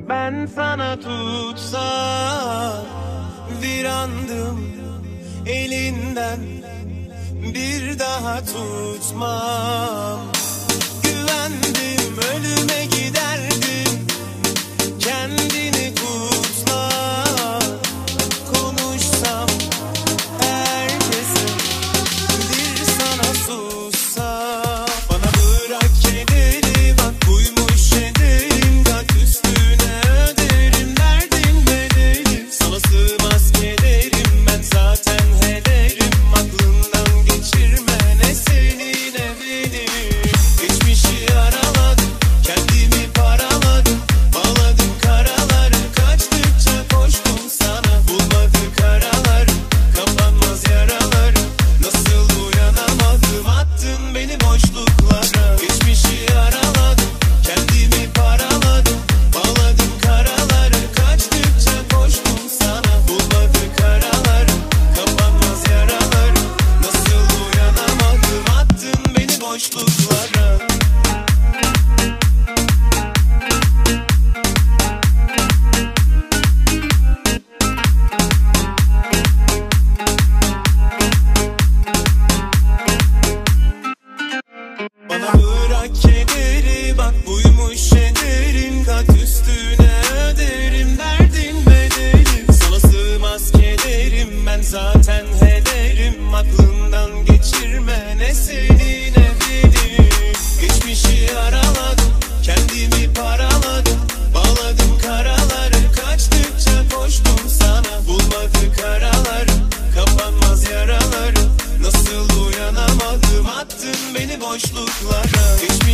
Ben sana tutsam bir andım elinden, bir daha tutmam. Güvendim, ölüme giderdim, kendini kutla. Konuşsam herkese, bir sana sussam. Bana bırak kederi, bak buymuş ederim. Kalk üstüne öderim, derdin bedelim. Sana sığmaz kederim, ben zaten hederim. Aklından geçirme ne seni ne beni. Geçmişi araladım, kendimi paraladım. Bağladım karaları, kaçtıkça koştum sana. Bulmadık araları, kapanmaz yaraları. Nasıl uyanamadım, attın beni boşluklara. Geçmişi araladım, kendimi paraladım. Bağladım karaları, kaçtıkça koştum sana. Bulmadık araları, kapanmaz yaraları. Nasıl uyanamadım, attın beni boşluklara. Bana bırak kederi, bak buymuş ederim. Kalk üstüne öderim, derdin bedelim. Sana sığmaz kederim, ben zaten hederim. Aklından geçirme ne seni ne beni. Geçmişi araladım, kendimi paraladım. Bağladım karaları, kaçtıkça koştum sana. Bulmadık araları, kapanmaz yaraları. Nasıl uyanamadım, attın beni boşluklara.